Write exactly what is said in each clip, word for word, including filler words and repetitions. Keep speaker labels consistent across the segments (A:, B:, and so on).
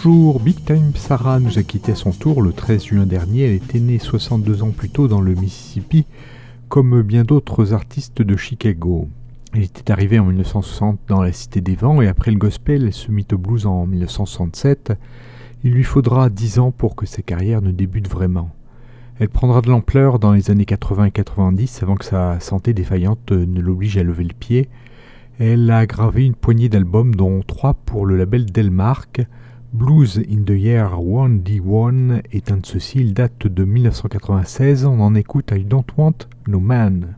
A: Bonjour, Big Time Sarah nous a quitté à son tour le treize juin dernier. Elle était née soixante-deux ans plus tôt dans le Mississippi, comme bien d'autres artistes de Chicago. Elle était arrivée en dix-neuf cent soixante dans la Cité des Vents et après le gospel, elle se mit au blues en dix-neuf cent soixante-sept. Il lui faudra dix ans pour que sa carrière ne débute vraiment. Elle prendra de l'ampleur dans les années quatre-vingts et quatre-vingt-dix avant que sa santé défaillante ne l'oblige à lever le pied. Elle a gravé une poignée d'albums dont trois pour le label Delmark. Blues in the Year one D one est un de ceux-ci, il date de dix-neuf cent quatre-vingt-seize, on en écoute I Don't Want No Man.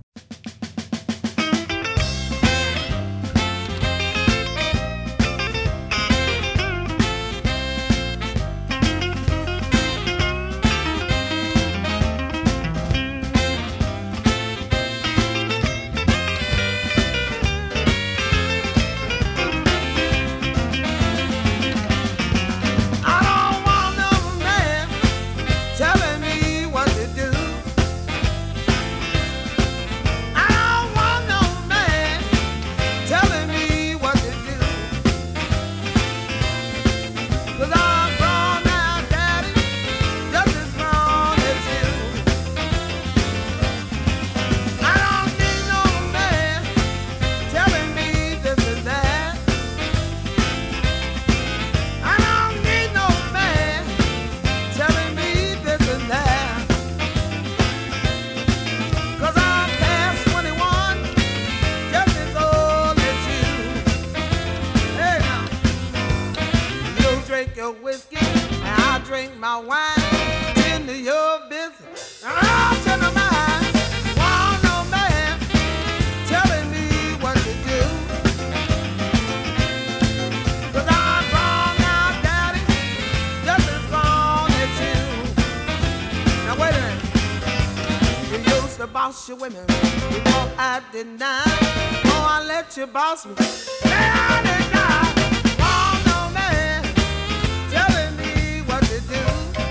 B: Boss your women before I deny. Oh, I let you boss me. Say I deny. Want no man telling me what to do.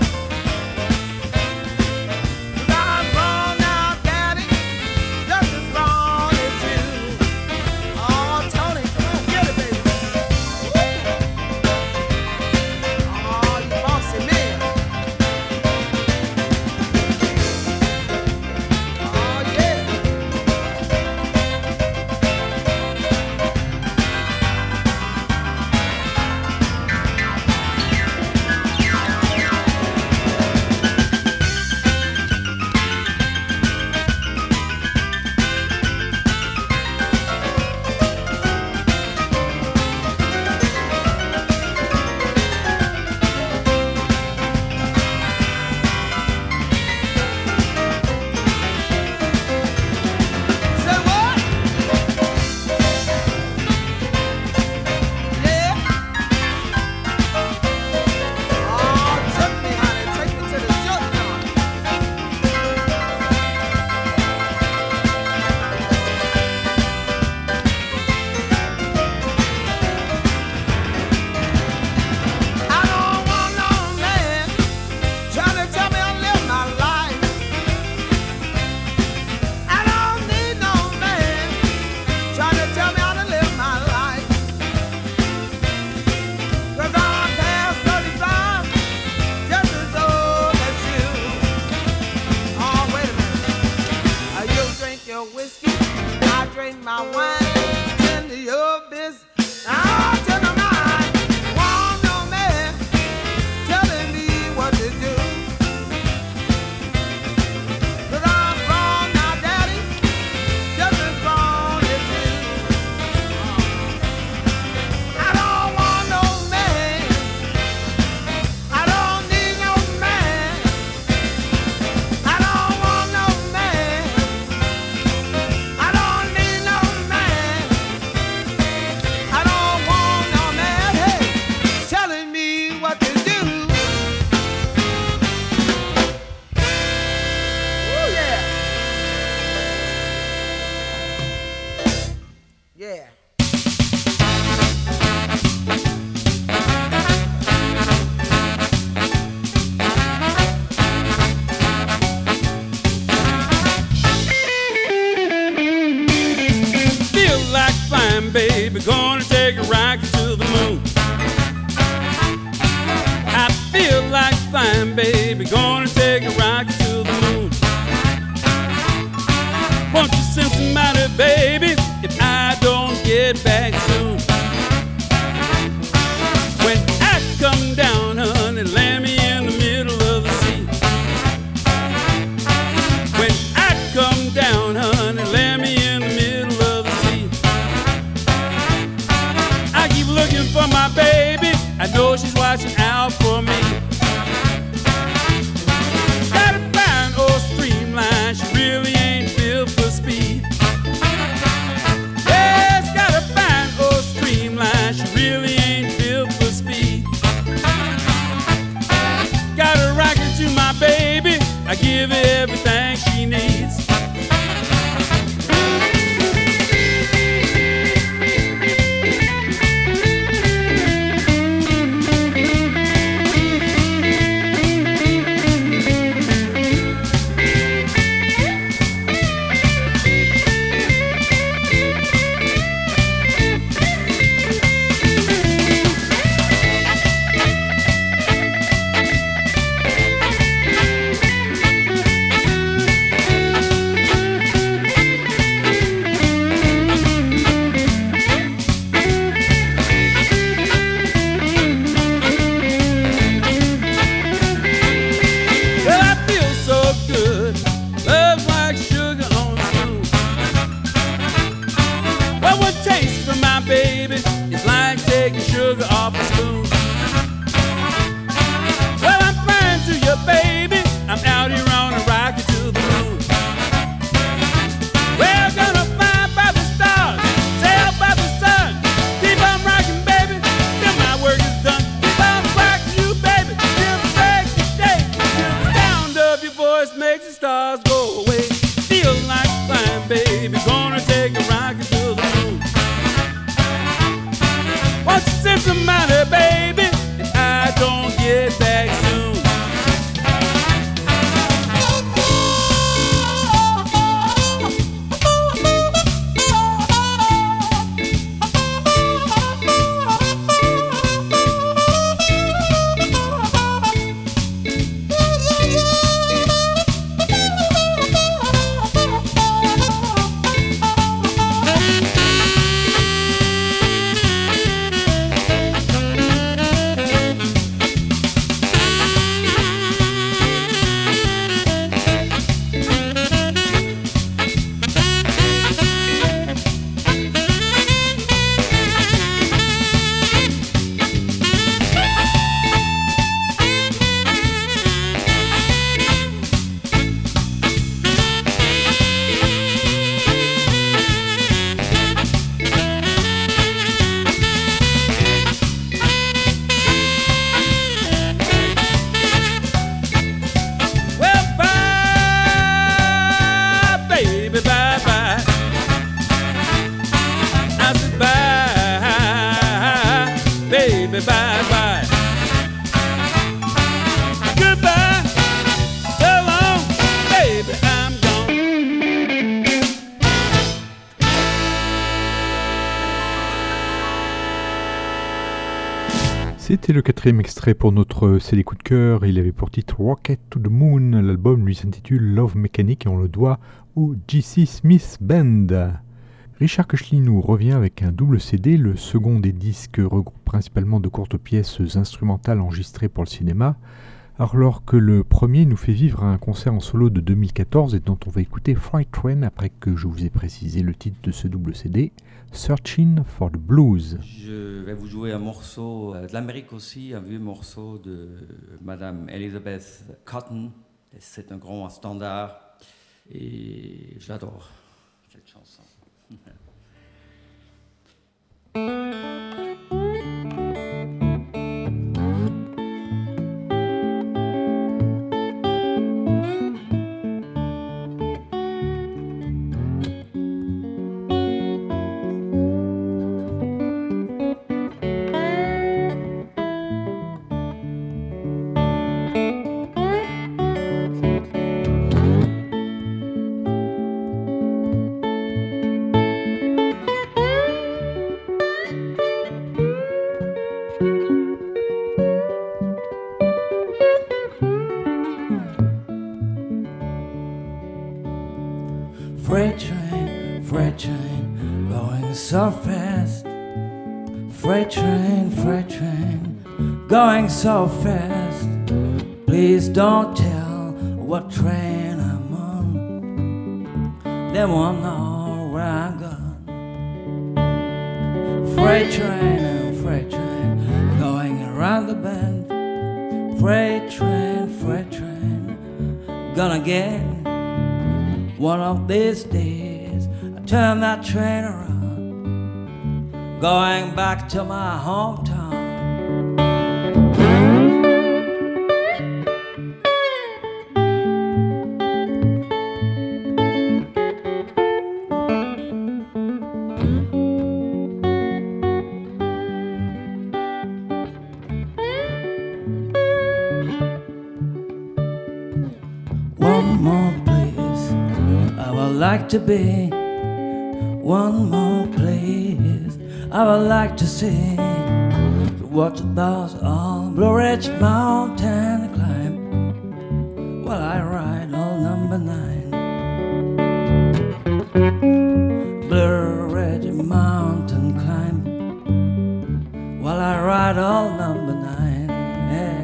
B: 'Cause I'm wrong now, Daddy, just as wrong as you. Oh, Tony, come on, get it, baby. Oh, you bossy man.
C: Man Cincinnati, baby, if I don't get back soon. When I come down, honey, land me in the middle of the sea. When I come down, honey, land me in the middle of the sea. I keep looking for my baby, I know she's watching out for me. Got a fine old streamline, she really ain't built for speed. Yes, got a fine old streamline, she really ain't built for speed. Got a rocket to my baby, I give her everything she needs.
A: C'était le quatrième extrait pour notre C D coup de cœur. Il avait pour titre Rocket to the Moon. L'album lui s'intitule Love Mechanic et on le doit au J C Smith Band. Richard Koechlin nous revient avec un double C D. Le second des disques regroupe principalement de courtes pièces instrumentales enregistrées pour le cinéma, alors que le premier nous fait vivre un concert en solo de deux mille quatorze et dont on va écouter Freight Train après que je vous ai précisé le titre de ce double C D, Searching for the Blues.
D: Je vais vous jouer un morceau de l'Amérique aussi, un vieux morceau de Madame Elizabeth Cotton. C'est un grand standard et je l'adore, cette chanson.
E: Freight train freight train going so fast. Freight train, freight train going so fast. Please don't tell what train I'm on. They won't know where I'm gone. Freight train and freight train going around the bend. Freight train, freight train gonna get one of these days. I turn that train around, going back to my hometown. One more place I would like to be. One more place I would like to see. To watch those old Blue Ridge Mountain climb while I ride old number nine. Blue Ridge Mountain climb while I ride old number nine. Yeah.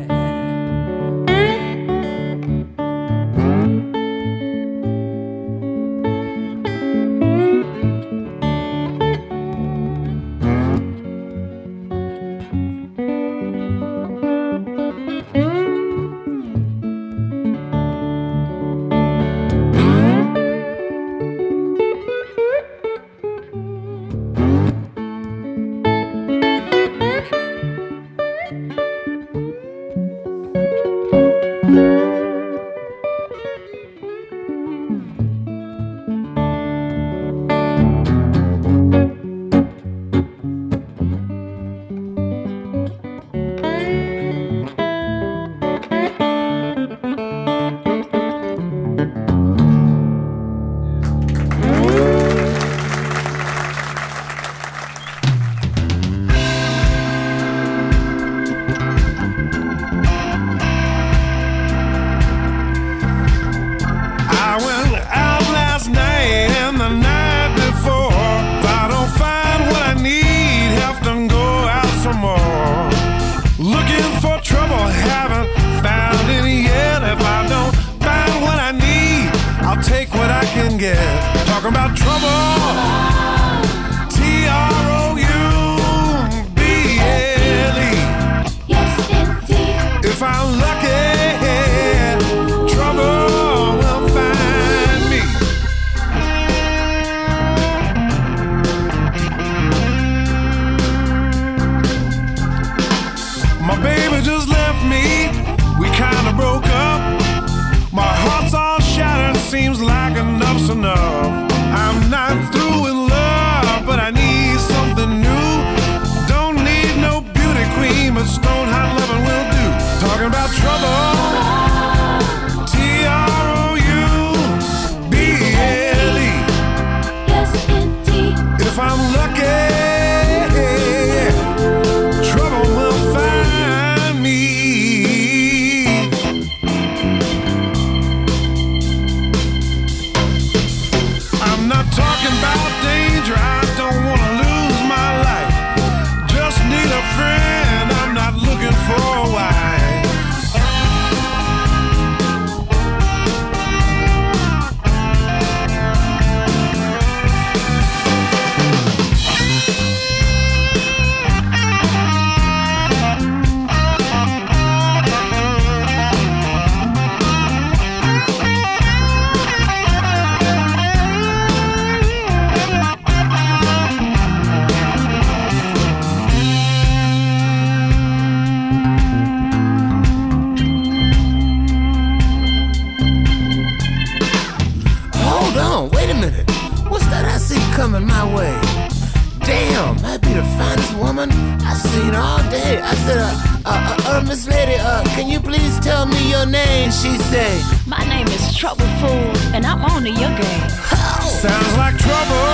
B: Sounds like trouble.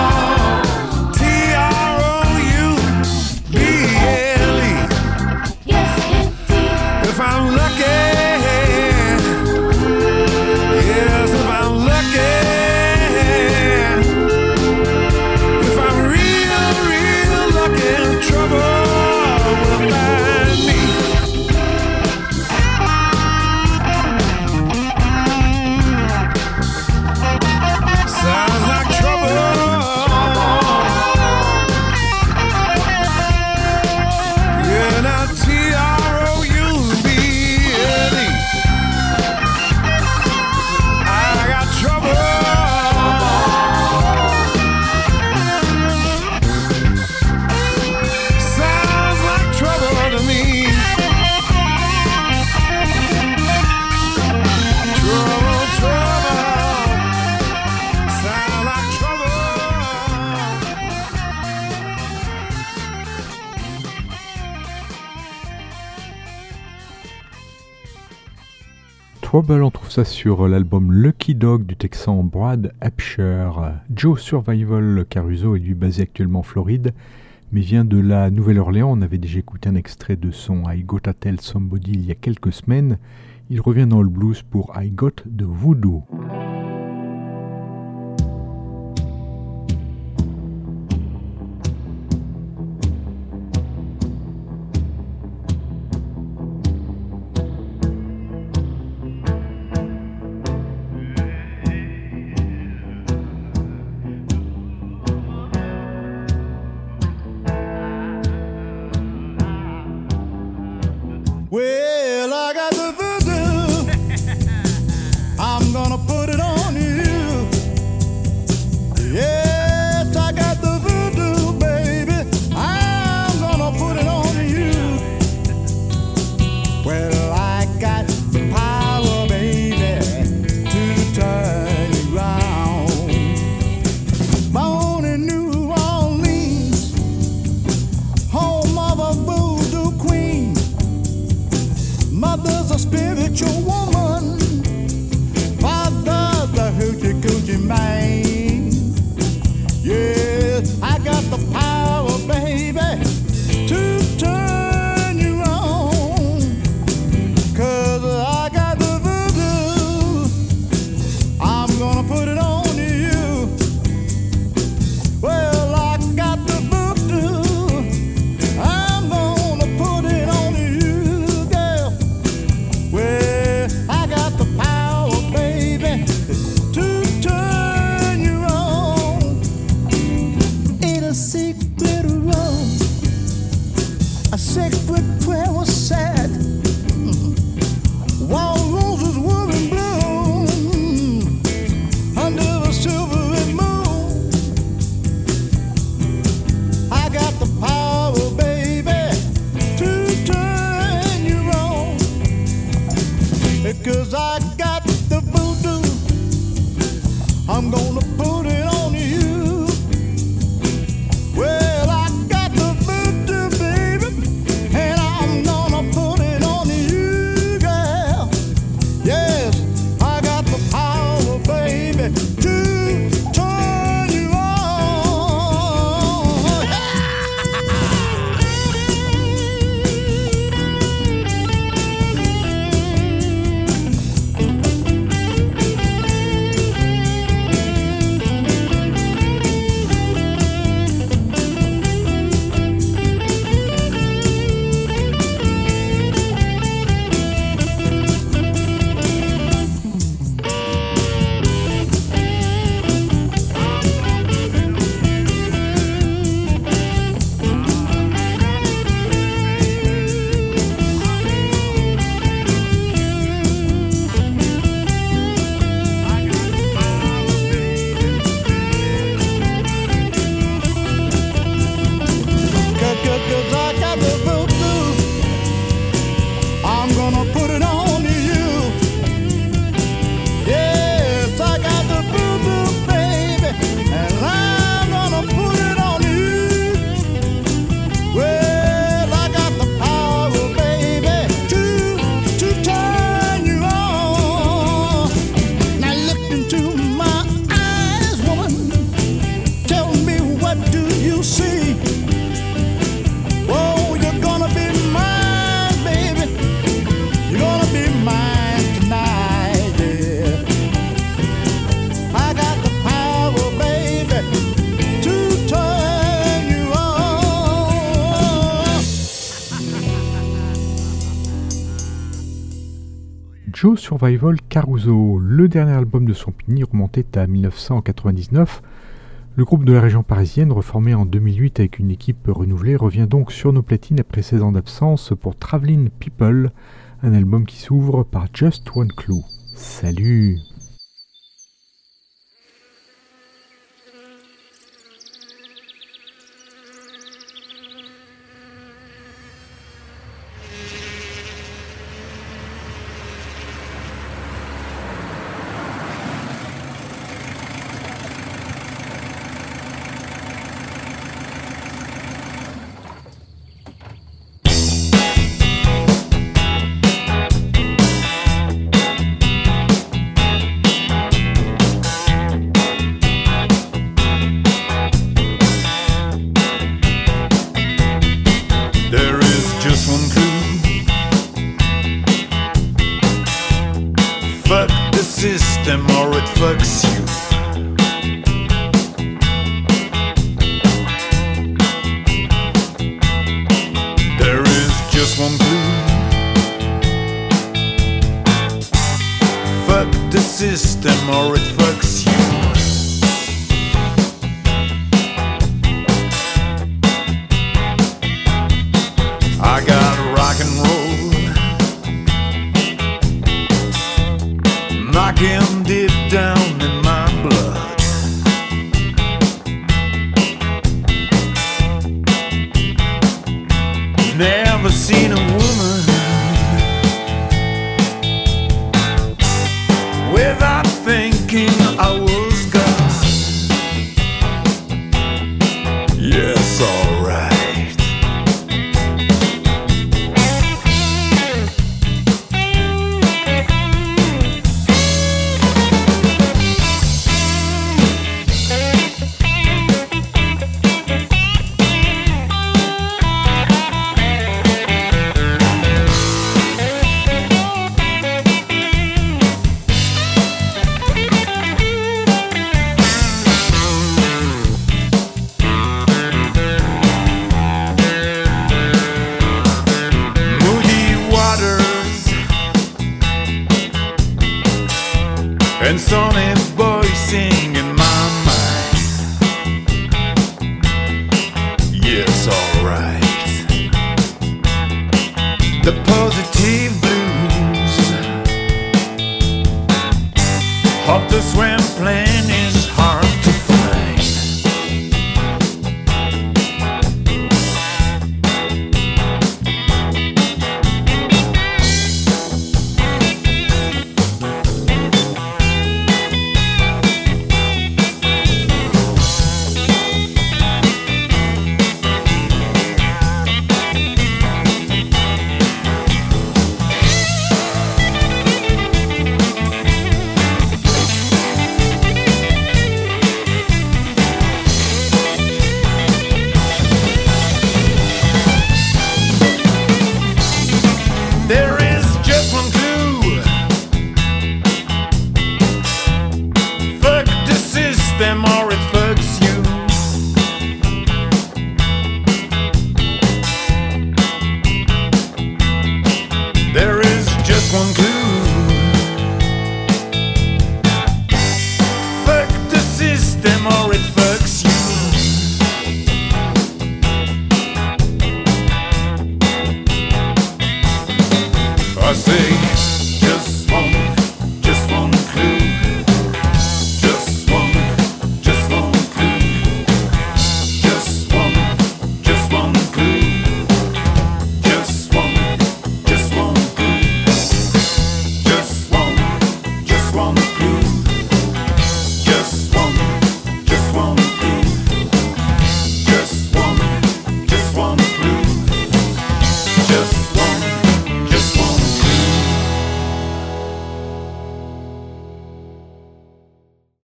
B: T R O U B L E.
F: Yes, indeed.
B: If I'm lucky, yes, if I'm lucky,
A: Trouble, on trouve ça sur l'album Lucky Dog du Texan Brad Absher. Joe Survival Caruso est lui basé actuellement en Floride, mais vient de la Nouvelle-Orléans. On avait déjà écouté un extrait de son I Gotta Tell Somebody il y a quelques semaines. Il revient dans le blues pour I Got the Voodoo.
G: Well, I got the voodoo. I'm gonna put it on you. Yes, I got the voodoo, baby. I'm gonna put it on you. Well, I got the power, baby, to turn you round. Born in New Orleans, home of a voodoo queen. Mother's a spiritual woman, father's a hoochie coochie man. Yeah, I got the power, baby, to turn you on. Cause I got the voodoo, I'm gonna put it on you. Well, I got the voodoo, I'm gonna put it on you, girl. Well, I got the power, baby, to turn you on. In a secret room, a secret prayer was said. While roses were in bloom under the silvery moon, I got the power, baby, to turn you on. Because I got the voodoo, I'm gonna put it on you. Well, I got the voodoo, baby, and I'm gonna put it on you, girl. Yes, I got the power, baby, to turn you on. Cause I got the voodoo, I'm gonna put it on you. Yes, I got the voodoo, baby, and I'm gonna put it on you. Well, I got the power, baby, to, to turn you on. Now look into my eyes, woman, tell me what do you see? Oh, you're gonna be mine, baby. You're gonna be mine tonight, yeah. I got the power, baby, to turn you on.
A: Joe Survival Caruso, le dernier album de son pini remontait à mille neuf cent quatre-vingt-dix-neuf. Le groupe de la région parisienne, reformé en deux mille huit avec une équipe renouvelée, revient donc sur nos platines après seize ans d'absence pour Traveling People, un album qui s'ouvre par Just One Clue. Salut!
H: fucks you. There is just one clue. Fuck the system or it fucks you. I got rock and roll knocking deep down in my blood. Never seen a woman without thinking I was God. Yes, alright. And Sonny Boy sing in my mind. Yes, alright. The positive blues of the swim plan is hard to find. There is just one clue. Fuck the system or